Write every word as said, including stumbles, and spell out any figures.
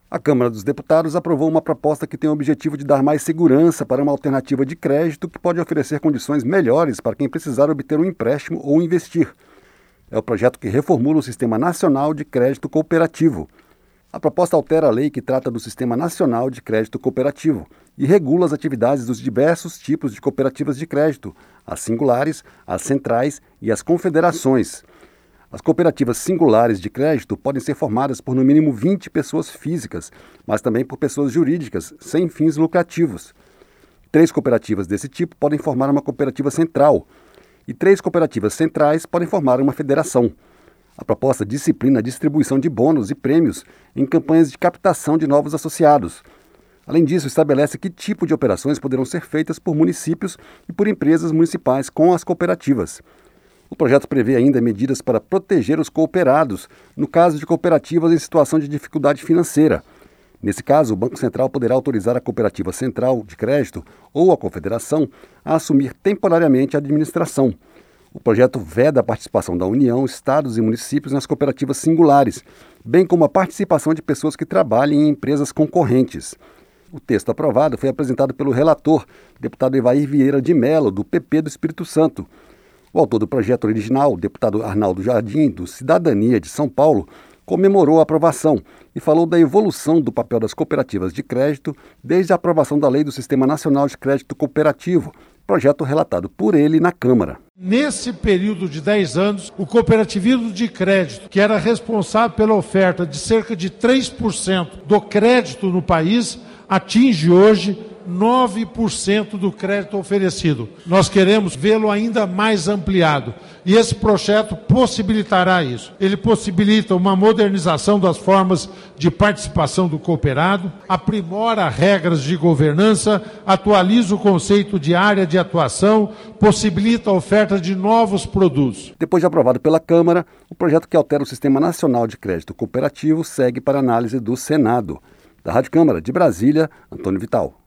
A Câmara dos Deputados aprovou uma proposta que tem o objetivo de dar mais segurança para uma alternativa de crédito que pode oferecer condições melhores para quem precisar obter um empréstimo ou investir. É o projeto que reformula o Sistema Nacional de Crédito Cooperativo. A proposta altera a lei que trata do Sistema Nacional de Crédito Cooperativo e regula as atividades dos diversos tipos de cooperativas de crédito, as singulares, as centrais e as confederações. As cooperativas singulares de crédito podem ser formadas por no mínimo vinte pessoas físicas, mas também por pessoas jurídicas, sem fins lucrativos. Três cooperativas desse tipo podem formar uma cooperativa central, e três cooperativas centrais podem formar uma federação. A proposta disciplina a distribuição de bônus e prêmios em campanhas de captação de novos associados. Além disso, estabelece que tipo de operações poderão ser feitas por municípios e por empresas municipais com as cooperativas. O projeto prevê ainda medidas para proteger os cooperados no caso de cooperativas em situação de dificuldade financeira. Nesse caso, o Banco Central poderá autorizar a cooperativa central de crédito ou a confederação a assumir temporariamente a administração. O projeto veda a participação da União, estados e municípios nas cooperativas singulares, bem como a participação de pessoas que trabalhem em empresas concorrentes. O texto aprovado foi apresentado pelo relator, deputado Evair Vieira de Mello, do P P do Espírito Santo. O autor do projeto original, o deputado Arnaldo Jardim, do Cidadania de São Paulo, comemorou a aprovação e falou da evolução do papel das cooperativas de crédito desde a aprovação da Lei do Sistema Nacional de Crédito Cooperativo, projeto relatado por ele na Câmara. Nesse período de dez anos, o cooperativismo de crédito, que era responsável pela oferta de cerca de três por cento do crédito no país, atinge hoje nove por cento do crédito oferecido. Nós queremos vê-lo ainda mais ampliado e esse projeto possibilitará isso. Ele possibilita uma modernização das formas de participação do cooperado, aprimora regras de governança, atualiza o conceito de área de atuação, possibilita a oferta de novos produtos. Depois de aprovado pela Câmara, o projeto que altera o Sistema Nacional de Crédito Cooperativo segue para análise do Senado. Da Rádio Câmara de Brasília, Antônio Vital.